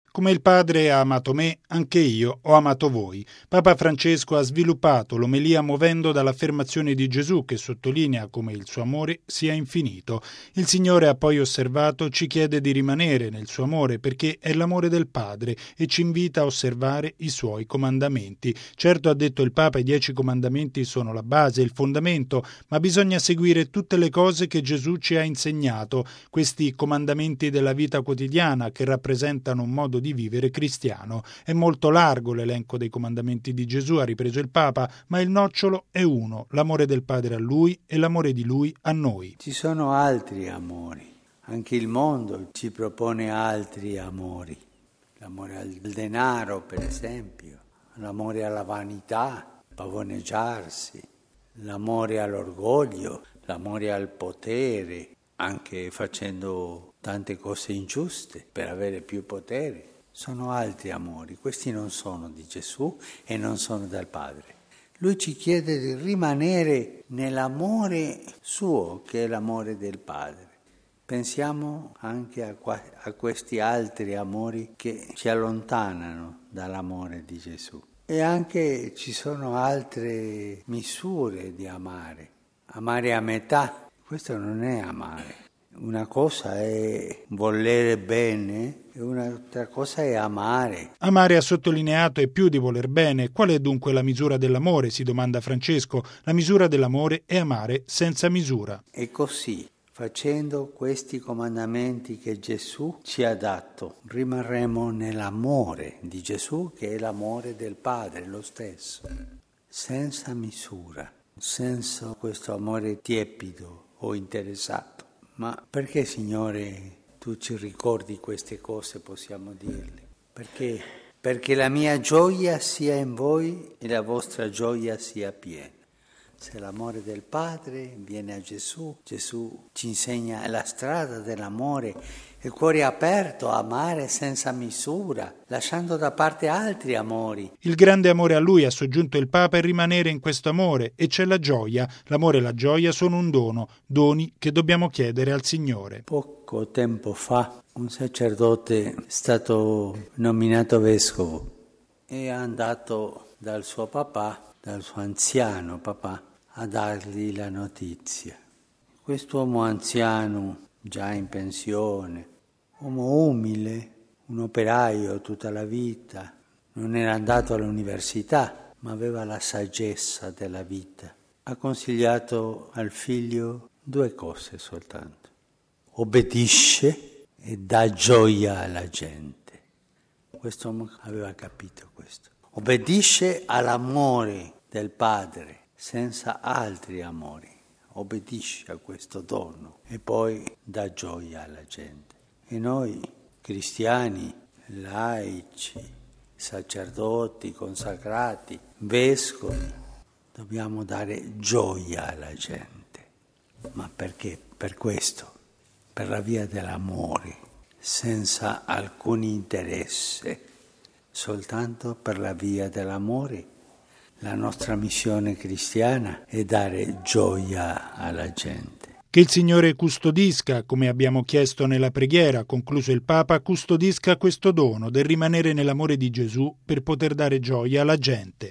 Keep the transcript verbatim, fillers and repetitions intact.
Come il Padre ha amato me, anche io ho amato voi. Papa Francesco ha sviluppato l'omelia muovendo dall'affermazione di Gesù che sottolinea come il suo amore sia infinito. Il Signore ha poi osservato, ci chiede di rimanere nel suo amore perché è l'amore del Padre e ci invita a osservare i suoi comandamenti. Certo, ha detto il Papa, i dieci comandamenti sono la base, il fondamento, ma bisogna seguire tutte le cose che Gesù ci ha insegnato, questi comandamenti della vita quotidiana che rappresentano un modo di vivere cristiano. È molto largo l'elenco dei comandamenti di Gesù, ha ripreso il Papa, ma il nocciolo è uno, l'amore del Padre a Lui e l'amore di Lui a noi. Ci sono altri amori, anche il mondo ci propone altri amori, l'amore al denaro per esempio, l'amore alla vanità, pavoneggiarsi, l'amore all'orgoglio, l'amore al potere, anche facendo tante cose ingiuste per avere più potere. Sono altri amori, questi non sono di Gesù e non sono dal Padre. Lui ci chiede di rimanere nell'amore suo, che è l'amore del Padre. Pensiamo anche a, qua, a questi altri amori che ci allontanano dall'amore di Gesù. E anche ci sono altre misure di amare. Amare a metà, questo non è amare. Una cosa è volere bene e un'altra cosa è amare. Amare, ha sottolineato, è più di voler bene. Qual è dunque la misura dell'amore? Si domanda Francesco. La misura dell'amore è amare senza misura. E così, facendo questi comandamenti che Gesù ci ha dato, rimarremo nell'amore di Gesù, che è l'amore del Padre, lo stesso, senza misura, senza questo amore tiepido o interessato. Ma perché, Signore, tu ci ricordi queste cose, possiamo dirle? Perché? Perché la mia gioia sia in voi e la vostra gioia sia piena. Se l'amore del Padre viene a Gesù, Gesù ci insegna la strada dell'amore, il cuore aperto a amare senza misura, lasciando da parte altri amori. Il grande amore a Lui, ha soggiunto il Papa, è rimanere in questo amore, e c'è la gioia. L'amore e la gioia sono un dono, doni che dobbiamo chiedere al Signore. Poco tempo fa un sacerdote è stato nominato vescovo e è andato dal suo papà, dal suo anziano papà, a dargli la notizia. Quest'uomo anziano, già in pensione, uomo umile, un operaio tutta la vita, non era andato all'università, ma aveva la saggezza della vita. Ha consigliato al figlio due cose soltanto. Obbedisce e dà gioia alla gente. Quest'uomo aveva capito questo. Obbedisce all'amore del Padre, senza altri amori, obbedisce a questo dono e poi dà gioia alla gente. E noi, cristiani, laici, sacerdoti, consacrati, vescovi, dobbiamo dare gioia alla gente. Ma perché? Per questo, per la via dell'amore, senza alcun interesse, soltanto per la via dell'amore. La nostra missione cristiana è dare gioia alla gente. Che il Signore custodisca, come abbiamo chiesto nella preghiera, concluso il Papa, custodisca questo dono del rimanere nell'amore di Gesù per poter dare gioia alla gente.